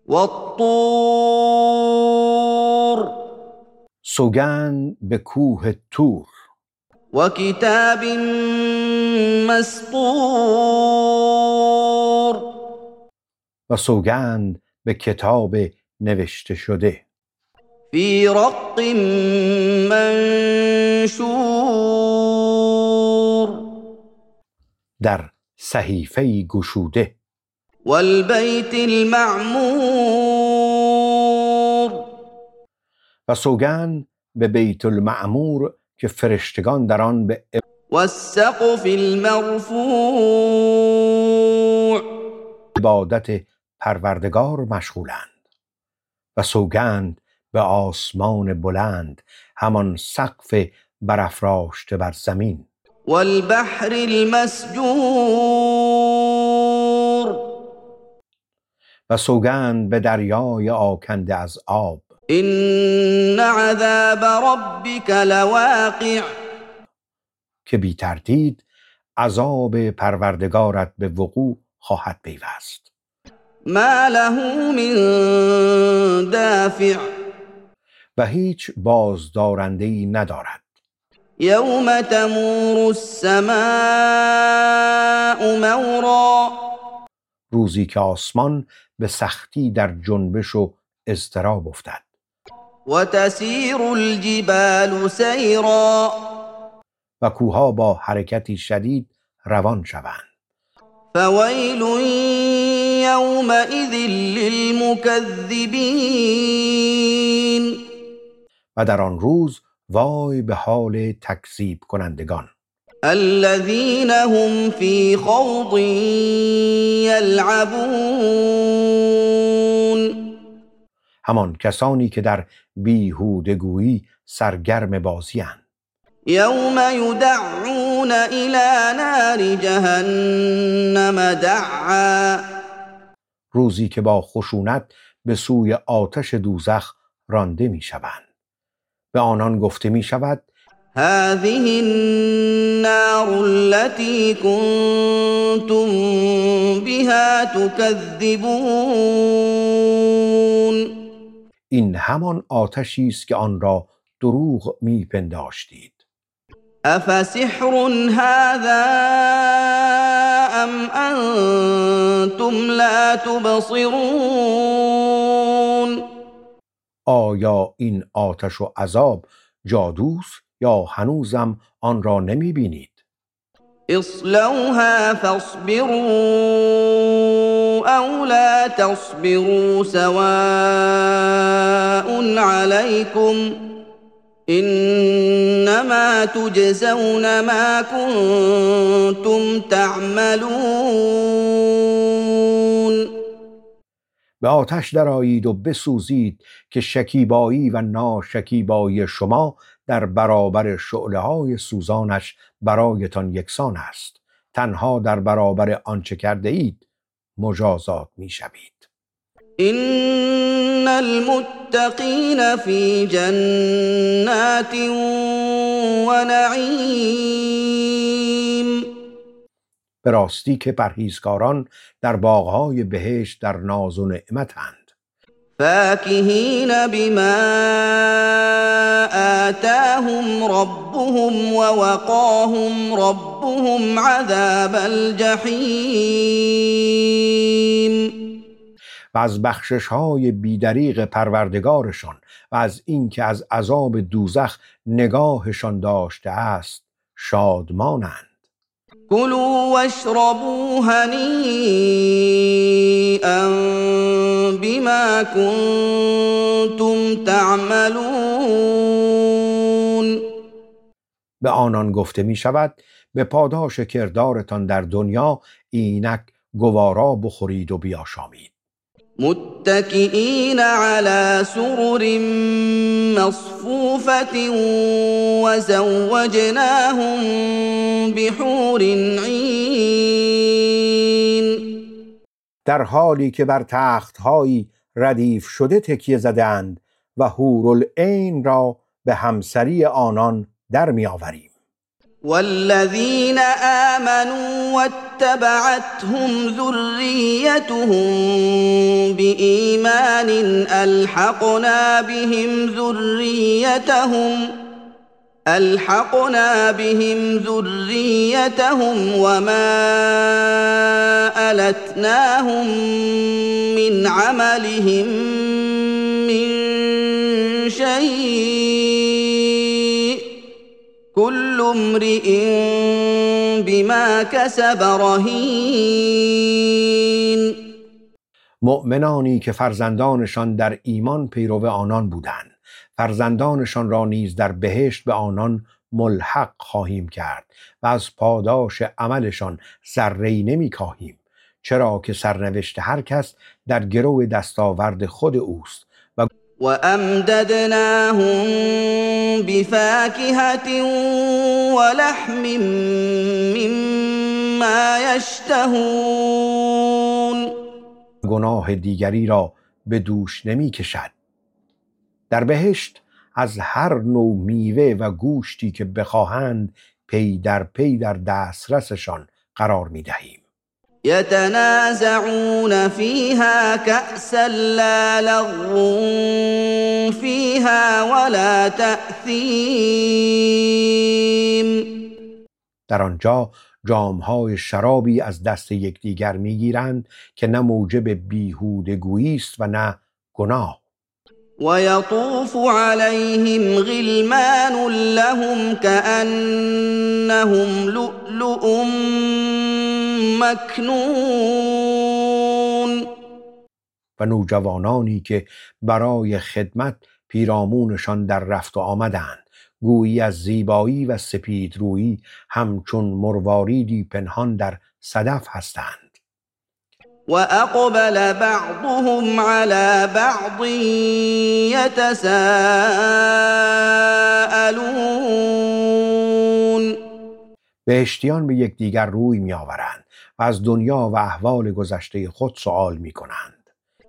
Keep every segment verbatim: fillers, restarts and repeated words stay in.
والطور سوگند به کوه طور و کتاب مسطور و سوگند به کتاب نوشته شده فی رق منشور در صحیفه گشوده والبیت المعمور و سوگند به بیت المعمور که فرشتگان در آن به والسقف المرفوع عبادت پروردگار مشغولند و سوگند به آسمان بلند، همان سقف برافراشته بر زمین والبحر المسجور و سوگند به دریای آکنده از آب ان عذاب ربک لواقع که بی تردید عذاب پروردگارت به وقوع خواهد پیوست. ما له من دافع و هیچ بازدارنده‌ای ندارد. یوم تمور السماء مورا روزی که آسمان به سختی در جنبش و اضطراب افتد و تسیر الجبال سیرا و کوهها با حرکتی شدید روان شوند. فویل یومئذ للمکذبین و در آن روز وای به حال تکذیب کنندگان الذین هم فی خوض یلعبون همان کسانی که در بیهودگویی سرگرم بازی‌اند. یوم یدعون الی نار جهنم دعا روزی که با خشونت به سوی آتش دوزخ رانده می شوند. به آنان گفته می شود هذه النار التي كنتم بها تكذبون این همان آتشی است که آن را دروغ می پنداشتید. افسحر هذا ام انتم لا تبصرون آیا این آتش و عذاب جادوست یا هنوزم آن را نمی بینید؟ اصلوها فاصبروا او لا تصبروا سواء عليكم انما تجزون ما كنتم تعملون به آتش درآیید و بسوزید که شکیبایی و ناشکیبایی شما در برابر شعله‌های سوزانش برایتان یکسان است. تنها در برابر آنچه کرده اید مجازات می شوید. ان المتقین فی جنات و نعیم به راستی که پرهیزکاران در باغ‌های بهشت در ناز و نعمتند. فاکهین بما آتاهم ربهم ووقاهم ربهم عذاب الجحیم و از بخشش‌های بیدریغ پروردگارشان و از اینکه از عذاب دوزخ نگاهشان داشته است شادمانند. کلوا واشربوا هنیئا بما کنتم تعملون به آنان گفته می شود به پاداش کردارتان در دنیا اینک گوارا بخورید و بیاشامید. متکئین علی سرر مصفوفة وزوجناهم بحور عین در حالی که بر تخت‌هایی ردیف شده تکیه زدند و حورالعین را به همسری آنان در می آوریم. والذين آمنوا واتبعتهم ذريتهم بإيمان ألحقنا بهم ذريتهم ألحقنا بهم ذريتهم وما ألتناهم من عملهم من شيء كل امرئ بما كسب رهین. مؤمنانی که فرزندانشان در ایمان پیرو آنان بودند، فرزندانشان را نیز در بهشت به آنان ملحق خواهیم کرد و از پاداش عملشان ذره‌ای نمی‌کاهیم، چرا که سرنوشت هر کس در گرو دستاورد خود اوست. و وأمددناهم بفاكهة ولحم مما يشتهون. گناه دیگری را به دوش نمی کشد. در بهشت از هر نوع میوه و گوشتی که بخواهند پی در پی در دسترسشان قرار می دهیم. يتنازعون فيها كأسا لا لغو فيها ولا تأثیم. در آنجا جامهای شرابی از دست یکدیگر میگیرند که نه موجب بیهودگویی است و نه گناه. ويطوف عليهم غلمان لهم كأنهم لؤلؤ مكنون. و نوجوانانی که برای خدمت پیرامونشان در رفت و آمدند، گویی از زیبایی و سپیدرویی همچون مرواریدی پنهان در صدف هستند. وأقبل بعضهم على بعض يتساءلون. بهشتیان به یکدیگر روی می آورند و از دنیا و احوال گذشته خود سؤال می کنند.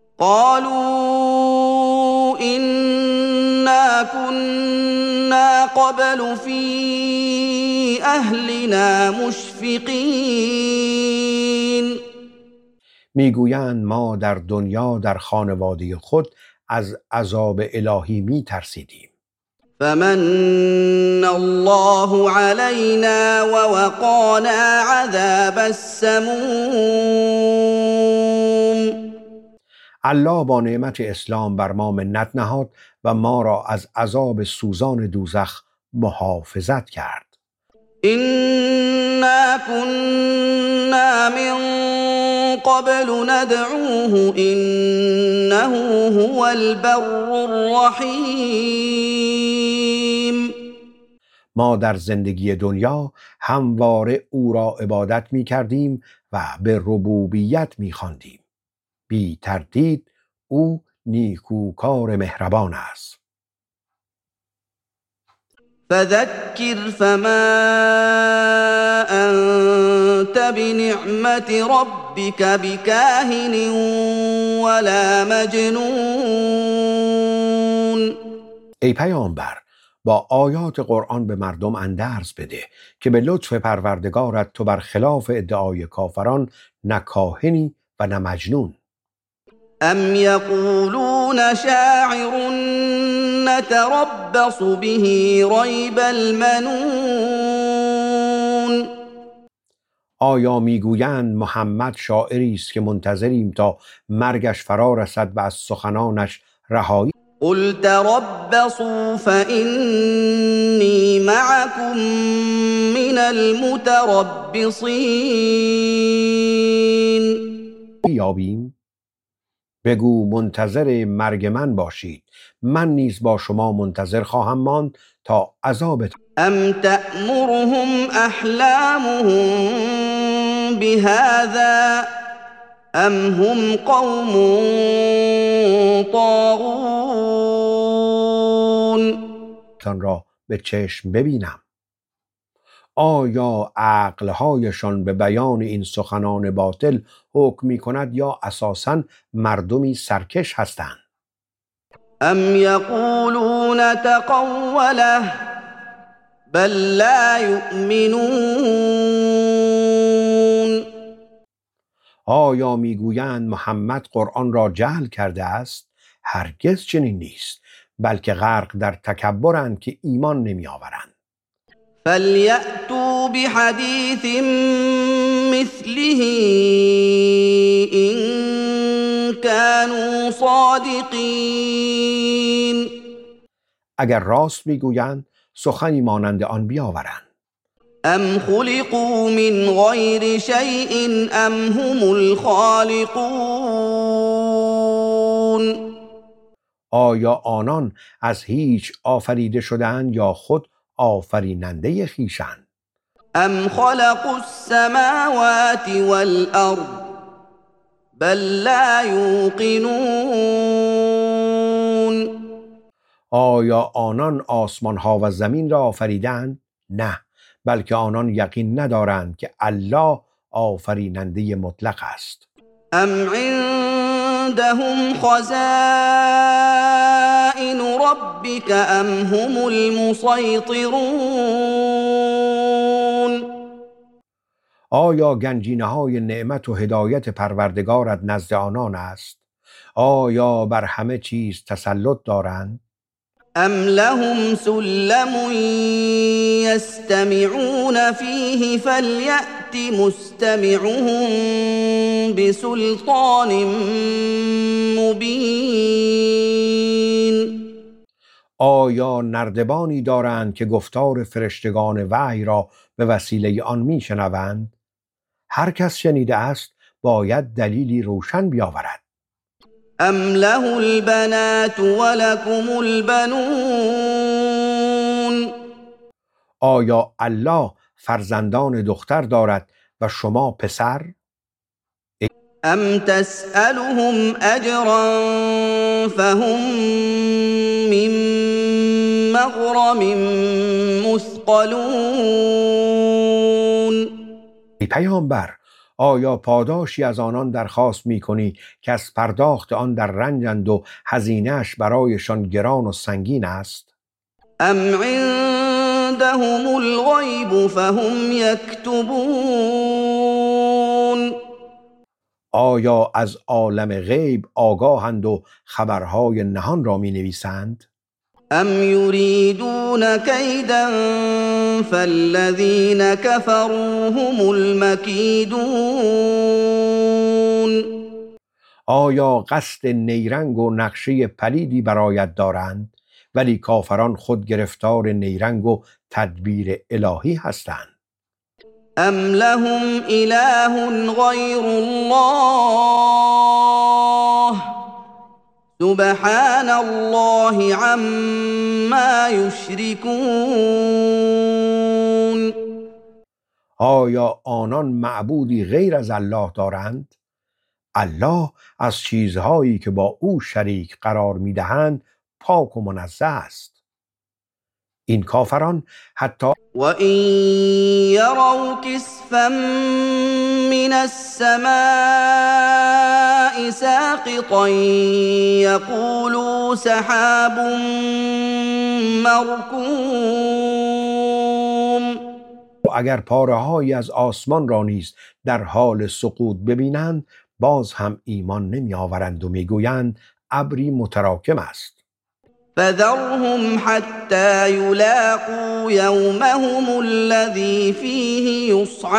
قالوا إنا كنا قبل في أهلنا مشفقين. میگویند ما در دنیا در خانواده خود از عذاب الهی می ترسیدیم. فمن الله علينا ووقانا عذاب السموم. الله با نعمت اسلام بر ما منت نهاد و ما را از عذاب سوزان دوزخ محافظت کرد. إنا كنا من قبل ندعوه إنه هو البر الرحیم. ما در زندگی دنیا همواره او را عبادت می کردیم و به ربوبیت می خواندیم. بی تردید او نیکوکار مهربان است. فذكر فما أنت بنعمة ربك بكاهن ولا مجنون. ای پیامبر، با آیات قرآن به مردم اندرز بده که به لطف پروردگارت تو برخلاف ادعای کافران نه کاهنی و نه مجنون. ام یقولون شاعر نتربص به ریب المنون. آیا میگویند محمد شاعری است که منتظریم تا مرگش فرا رسد و از سخنانش رهایی؟ قل تربصوا فإني معكم من المتربصين. بیابیم؟ بگو منتظر مرگ من باشید، من نیز با شما منتظر خواهم ماند تا عذابت. ام تأمرهم احلامهم بهذا ام هم قوم طاغون. تان را به چشم ببینم. آیا عقلهایشان به بیان این سخنان باطل حکم می کند یا اساساً مردمی سرکش هستند؟ ام یقولون تقوله بل لا یؤمنون. آیا میگویند محمد قرآن را جهل کرده است؟ هرگز چنین نیست، بلکه غرق در تکبرند که ایمان نمی آورند. فلیأتوا بحدیث مثله إن كانوا صادقین. اگر راست میگویند سخنی مانند آن بیاورند. ام خلقوا من غیر شیء ام هم الخالقون. آیا آنان از هیچ آفریده شدند یا خود آفریننده خویشند؟ ام خلقوا السماوات والارض بل لا یوقنون. آیا آنان آسمان ها و زمین را آفریدند؟ نه، بلکه آنان یقین ندارند که الله آفریننده مطلق است. ام عندهم خزائن ربك ام هم المسيطرون. آیا گنجینه های نعمت و هدایت پروردگارت نزد آنان است؟ آیا بر همه چیز تسلط دارند؟ ام لهم سلم یستمعون فیه فلیأت مستمعهم بسلطان مبین. آیا نردبانی دارند که گفتار فرشتگان وحی را به وسیله آن میشنوند؟ هر کس شنیده است باید دلیلی روشن بیاورد. ام له البنات ولکم البنون. آیا الله فرزندان دختر دارد و شما پسر؟ ام تسألهم اجرا فهم من مغرم مثقلون. ای پیامبر، آیا پاداشی از آنان درخواست می‌کنی که از پرداخت آن در رنجند و هزینه‌اش برایشان گران و سنگین است؟ ام عندهم الغیب فهم یکتبون. آیا از عالم غیب آگاهند و خبرهای نهان را می‌نویسند؟ ام یریدون کیدا فالذین کفروا هم المکیدون. آیا قصد نیرنگ و نقشه پلیدی برایت دارند؟ ولی کافران خود گرفتار نیرنگ و تدبیر الهی هستند. ام لهم اله غیر الله سبحان الله عما یشرکون. آیا آنان معبودی غیر از الله دارند؟ الله از چیزهایی که با او شریک قرار می‌دهند پاک و منزه است. این کافران حتی و این یروا کسفا من السماء ساقطا یقولوا سحاب مرکوم. اگر پاره‌هایی از آسمان را نیز در حال سقوط ببینند باز هم ایمان نمی آورند و میگویند ابری متراکم است. فذرهم حتى يلاقوا يومهم الذي فيه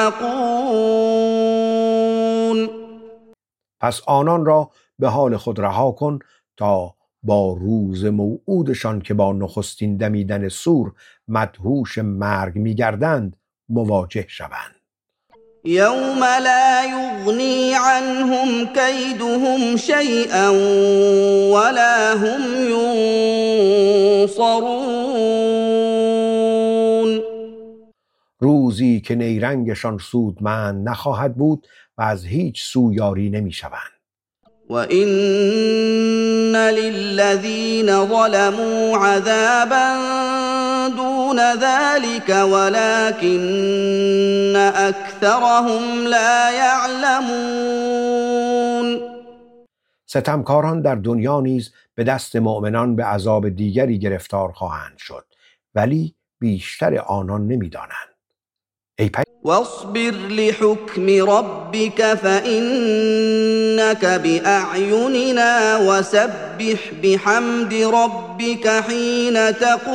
يصعقون. پس آنان را به حال خود رها کن تا با روز موعودشان که با نخستین دمیدن سور مدهوش مرگ می‌گردند مواجه شوند. یوم لا یغنی عنهم کیدهم شیئا ولا هم ینصرون. روزی که نیرنگشان سودمند نخواهد بود و از هیچ سو یاری نمی‌شوند. و این للذین ظلموا عذابا دون ذلك ولكن اکثرهم لا یعلمون. ستمکاران در دنیا نیز به دست مؤمنان به عذاب دیگری گرفتار خواهند شد، ولی بیشتر آنان نمی‌دانند. ای واصبر لحكم ربك فإنك بأعيننا وسبح بحمد ربك حين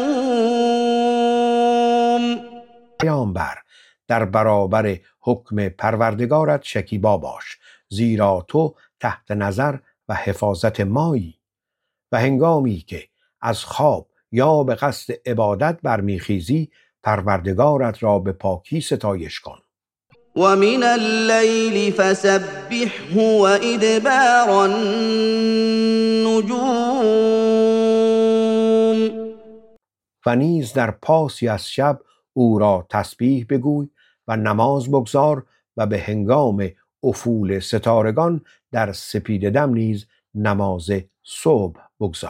تقوم. پیامبر در برابر حکم پروردگارت شکیبا باش، زیرا تو تحت نظر و حفاظت مایی و هنگامی که از خواب یا به قصد عبادت برمیخیزی پروردگارت را به پاکی ستایش کن. ومن الليل فسبحه وإدبار النجوم. و نیز در پاسی از شب او را تسبیح بگوی و نماز بگزار و به هنگام افول ستارگان در سپیددم نیز نماز صبح بگزار.